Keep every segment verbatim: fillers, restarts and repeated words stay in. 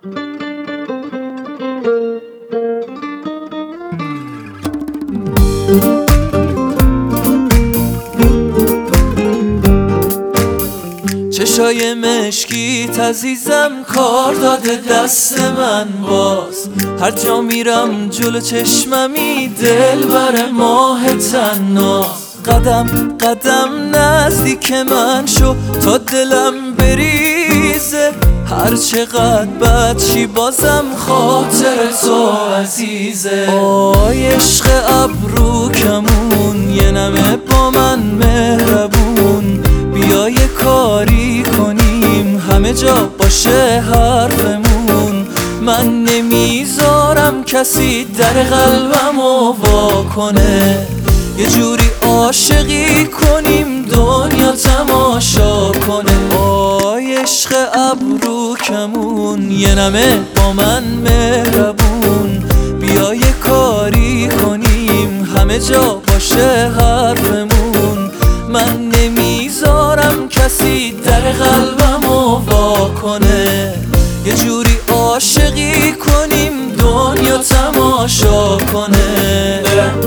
چشای مشکیت عزیزم کار داده دست من باز، هر جا میرم جلو چشممی دل بر ماه تناز. قدم قدم نزدیک من شو تا دلم بریزه، هر چقدر بد چی بازم خاطر تو عزیزه. آی عشق ابرو کمون یه نمه با من مهربون، بیا یه کاری کنیم همه جا باشه حرفمون. من نمیذارم کسی در قلبمو وا کنه، یه جوری عاشقی کنیم دنیا تماشا کنه. آی عشق ابرو کمون یه نمه با من مهربون، بیا یه کاری کنیم همه جا باشه حرفمون. من نمیذارم کسی در قلبمو وا کنه، یه جوری عاشقی کنیم دنیا تماشا کنه.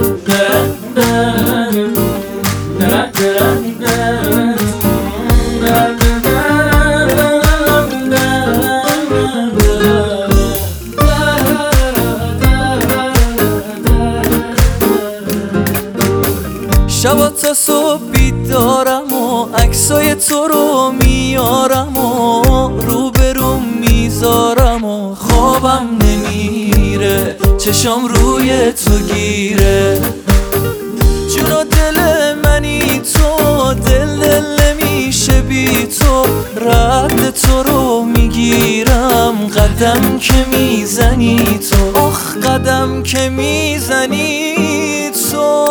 شبا تا صبح بیدارم و عکسای تو رو میارم و روبروم میذارم و خوابم نمیره، چشام روی تو گیره. جون و دل منی تو، دل دل نمیشه بی تو، رد تو رو میگیرم قدم که میزنی تو. آخ قدم که میزنی تو.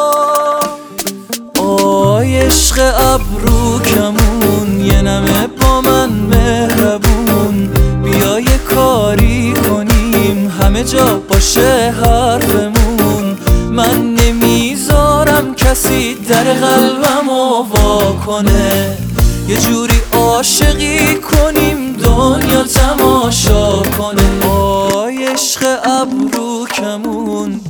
آی عشق ابرو کمون یه نمه با من مهربون، بیا یه کاری کنیم همه جا باشه حرفمون. من نمیذارم کسی در قلبمو وا کنه، یه جوری عاشقی کنیم دنیا تماشا کنه. آی عشق ابرو کمون